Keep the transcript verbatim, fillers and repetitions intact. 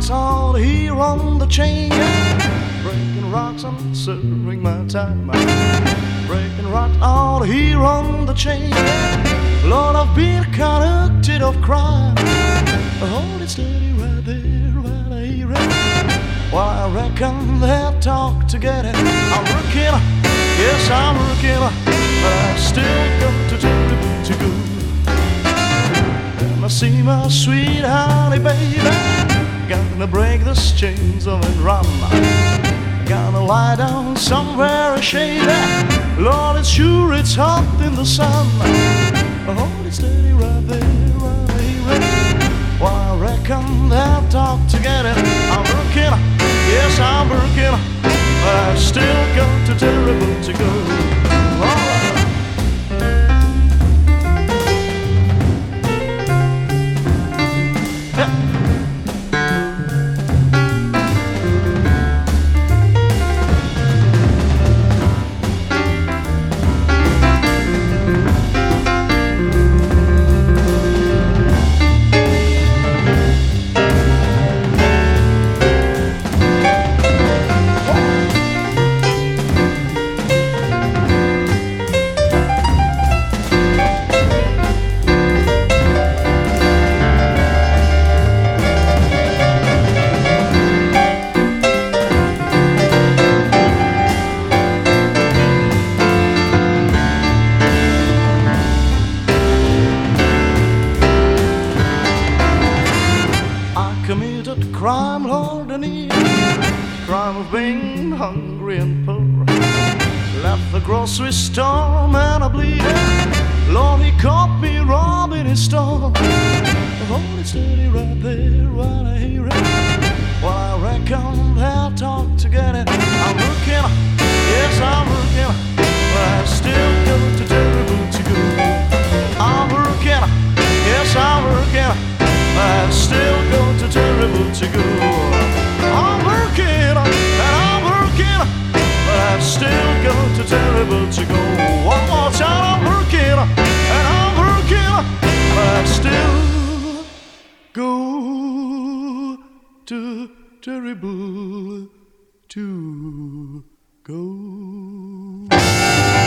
rocks out here on the chain. Breaking rocks and serving my time. Breaking rocks out here on the chain. Lord, I've been convicted of crime. Hold it steady right there, right here. Well, I reckon they'll talk together. I'm working, yes, I'm working, but I still got to tell you to go. And I see my sweet honey baby, gonna break these chains of and run. Gonna lie down somewhere shady. Lord, it's sure it's hot in the sun. Hold it steady right there, right here. Well, I reckon they'll talk together. I'm working, yes, I'm working, but I've still got too terrible to go. Oh. Committed crime, Lord, and evil. Crime of being hungry and poor. Left the grocery store, man, I bleed. Lord, he caught me robbing his store. Hold it steady right there, right here. Well, I reckon they'll talk together. I'm working, yes, I'm working, but I still got too terrible to go. I'm working, yes, I'm working, I've still got too terrible to go. I'm working and I'm working, but I've still got too terrible to go. One more time, I'm working and I'm working, but I've still got too terrible to go.